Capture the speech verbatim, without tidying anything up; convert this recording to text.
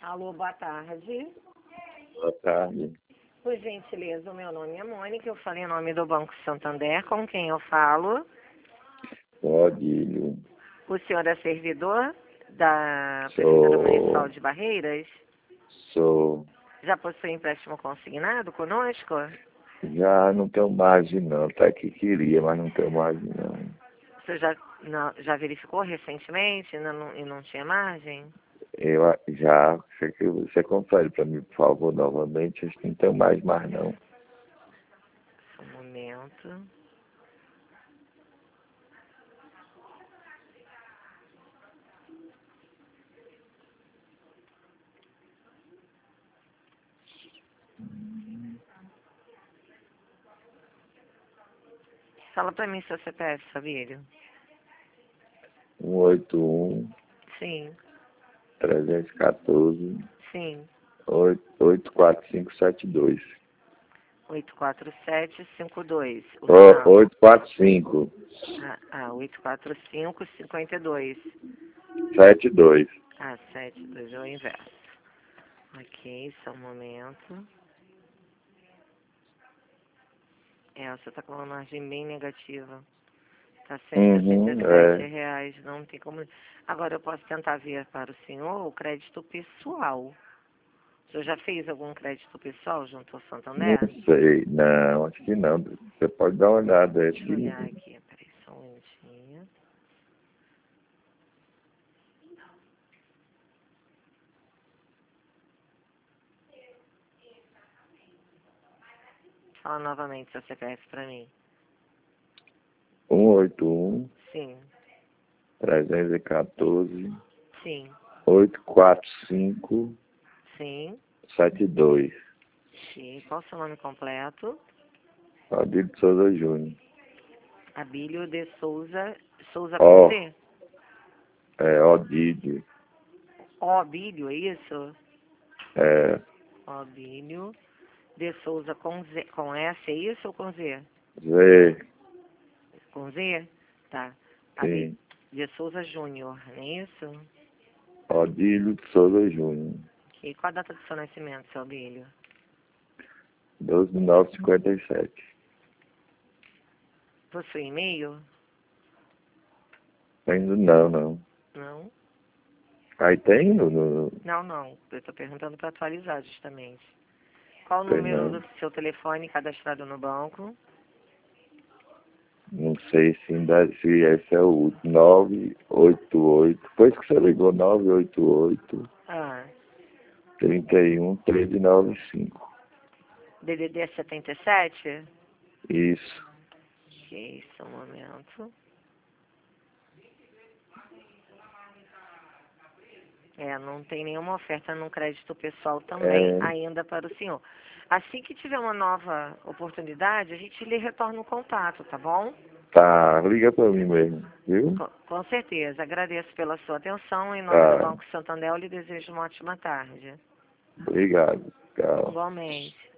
Alô, boa tarde. Boa tarde. Por gentileza, o meu nome é Mônica, eu falei em nome do Banco Santander, com quem eu falo? Odílio. O senhor é servidor da Prefeitura Sou. Municipal de Barreiras? Sou. Já possui empréstimo consignado conosco? Já não tenho margem não, até que queria, mas não tenho margem não. Você já, não, já verificou recentemente e não, e não tinha margem? Eu a- já, você, que você confere para mim, por favor, novamente, acho que não tenho mais mais não. Só um momento. Fala pra mim seu C P F, Fabílio. um oito um, Sim, trezentos e quatorze, sim. oito quatro cinco sete dois. oito quatro sete cinco dois. O Oh, final. oito quatro cinco, Ah, ah, oito quatro cinco cinco dois. sete dois. Ah, sete dois é o inverso. Ok, só um momento. É, você tá com uma margem bem negativa. Tá cento e sessenta Uhum, e sete é. reais, não tem como... Agora eu posso tentar ver para o senhor o crédito pessoal. O senhor já fez algum crédito pessoal junto ao Não Santander? sei, não, acho que não. Você pode dar uma olhada, acho Deixa eu olhar que... aqui, peraí só um minutinho. Fala novamente seu C P F pra mim. um oito um, Sim, trezentos e quatorze, sim, oito quatro cinco, sim. sete dois. Ok, qual o seu nome completo? Adilho de Souza Júnior. Abílio de Souza, Souza com Ó, Z? é Odílio. Ó, Abílio, é isso? É, Ó, Abílio de Souza com Z, com S, é isso ou com Z? Z, Com Z? Tá. Abílio sim. de Souza Júnior, não é isso? Odílio de Souza Júnior. E qual a data do seu nascimento, seu Abílio? doze de nove de cinquenta e sete. Possui e-mail? Ainda não, não. Não? Aí tem no... no Não, não. Eu estou perguntando para atualizar, justamente. Qual o tem número não. do seu telefone cadastrado no banco? Não sei se ainda se esse é o último. nove oito oito. Depois que você ligou, nove oito oito, Ah, trinta e um, treze noventa e cinco. D D D setenta e sete? Isso. Ok, só um momento. É, não tem nenhuma oferta no crédito pessoal também É, ainda para o senhor. Assim que tiver uma nova oportunidade, a gente lhe retorna o contato, tá bom? tá, liga pra mim mesmo, viu? Com, com certeza. Agradeço pela sua atenção. Em nome do Tá, Banco Santander, eu lhe desejo uma ótima tarde. obrigado. Tchau. Igualmente.